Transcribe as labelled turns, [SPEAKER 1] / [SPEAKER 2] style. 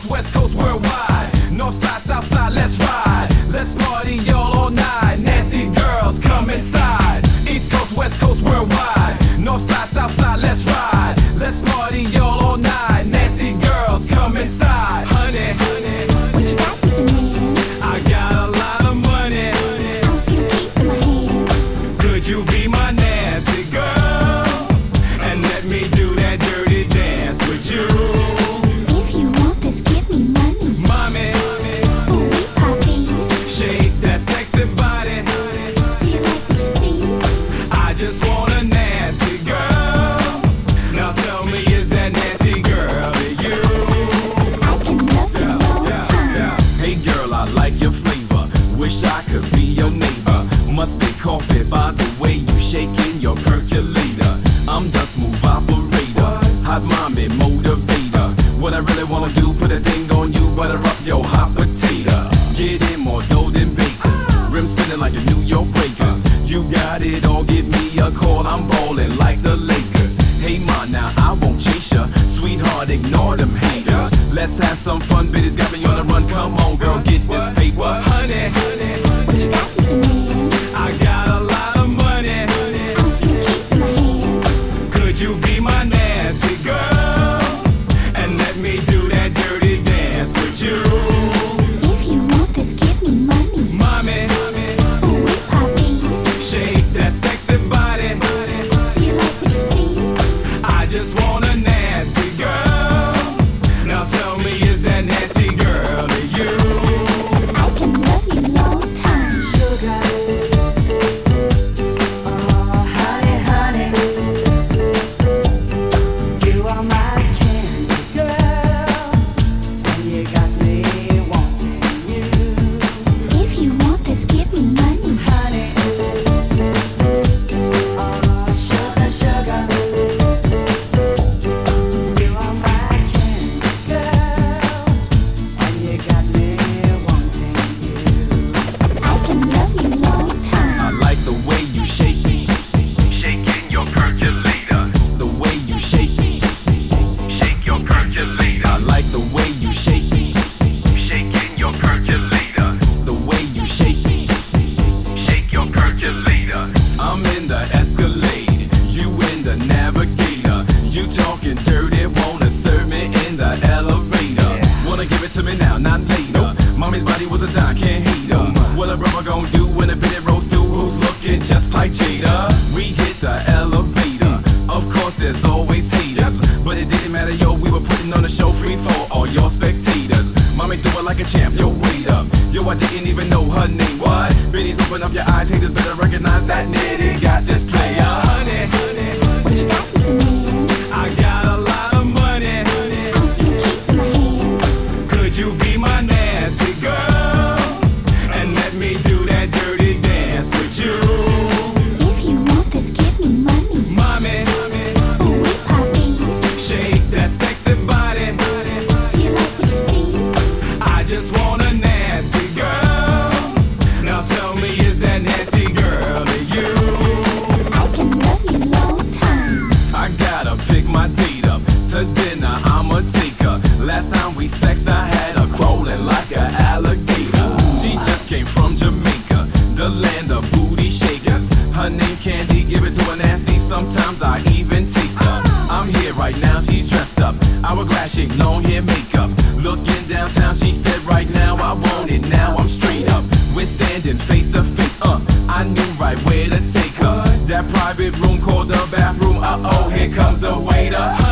[SPEAKER 1] Coast, West Coast, worldwide. North side, South side, let's ride. Let's party y'all all night. Nasty girls, come inside. East Coast, West Coast, worldwide. North side, South side, let's ride. Let's party y'all all night. Nasty girls, come inside. Honey,
[SPEAKER 2] What you got, Mr. Man?
[SPEAKER 1] I got a lot of money.
[SPEAKER 2] I see the keys in my hands.
[SPEAKER 1] Could you be my nasty girl? And let me do that dirty dance with you.
[SPEAKER 2] If you want this, give me money.
[SPEAKER 1] Mommy,
[SPEAKER 2] Ooh, we poppin'.
[SPEAKER 1] shake that sexy body.
[SPEAKER 2] Do you like what you see?
[SPEAKER 1] I just want a nasty girl. Now tell me, is that nasty girl to you?
[SPEAKER 2] I can love you all the time.
[SPEAKER 1] Hey girl, I like your flavor. Wish I could be your neighbor. Must be coffee by the way you shaking your percolator. I'm the smooth operator, hot mommy motivator. What I really wanna do, put a thing on you, butter up your hot potato. Get in more dough than bakers, rim spinning like the New York Breakers. You got it all, give me a call, I'm ballin' like the Lakers. Hey ma, now I won't chase ya, sweetheart, ignore them haters. Let's have some fun, bitches got me on the run, come on girl, get this paper. Honey,
[SPEAKER 2] What you got, Mr. Man?
[SPEAKER 1] I got a lot of money.
[SPEAKER 2] I see the keys in my hands.
[SPEAKER 1] Could you be my nasty girl? And let me do that dirty dance with you.
[SPEAKER 2] If you want this, give me money.
[SPEAKER 1] Mommy,
[SPEAKER 2] Ooh, we poppin'.
[SPEAKER 1] shake that sexy body.
[SPEAKER 2] Do you like what you see?
[SPEAKER 1] I just want a nasty girl. Now tell me, is that nasty girl to you?
[SPEAKER 2] I can love you long time.
[SPEAKER 3] Sugar, oh honey, honey, you are my candy girl, and you got me wanting you,
[SPEAKER 2] If you want this, give me money.
[SPEAKER 3] honey. Oh sugar, sugar, you are my candy girl, and you got me wanting you.
[SPEAKER 2] I can love you long
[SPEAKER 1] I
[SPEAKER 2] time.
[SPEAKER 1] like the way you shake me, shaking your percolator. The way you shake me, shake your percolator. I like the way you shake me, shaking your percolator. The way you shake me, shake your percolator. I'm in the Escalade, you in the Navigator. You talking dirty, wanna serve me in the elevator. Wanna give it to me now, not later. Mommy's body was a dime, can't hate her. What a brother gon' do when a bit roast through? Who's looking just like Jada? We hit the elevator. Of course, there's always haters, but it didn't matter, yo. We were putting on a show free for all your spectators. Mommy threw it like a champ, yo. Wait up, yo. I didn't even know her name. What? Biddies, open up your eyes, haters better recognize that nitty got this player. Honey,
[SPEAKER 2] What you got, Mr. Man?
[SPEAKER 1] I got a lot of money.
[SPEAKER 2] I see the keys in my hands.
[SPEAKER 1] Could you be my nasty girl? And let me do that dirty dance with you.
[SPEAKER 2] If you want this, give me money.
[SPEAKER 1] Mommy,
[SPEAKER 2] Ooh, we poppin'.
[SPEAKER 1] shake that sexy body.
[SPEAKER 2] Do you like what you see?
[SPEAKER 1] I just want a nasty girl. Now tell me, is that nasty girl to you?
[SPEAKER 2] I can love you long time.
[SPEAKER 1] I gotta pick my date up. To dinner, I'ma take her. Last time we sexed, I had her crawling like an alligator. She just came from Jamaica, the land of booty shakers. Her name's Candy, give it to her nasty. Sometimes I even taste her. I'm here right now, she's dressed up. Hourglass shape, long hair, makeup. Looking downtown, she said right now I want it. Now I'm straight up. We're standing face to face. I knew right where to take her. That private room called the bathroom. Uh-oh, here comes the waiter.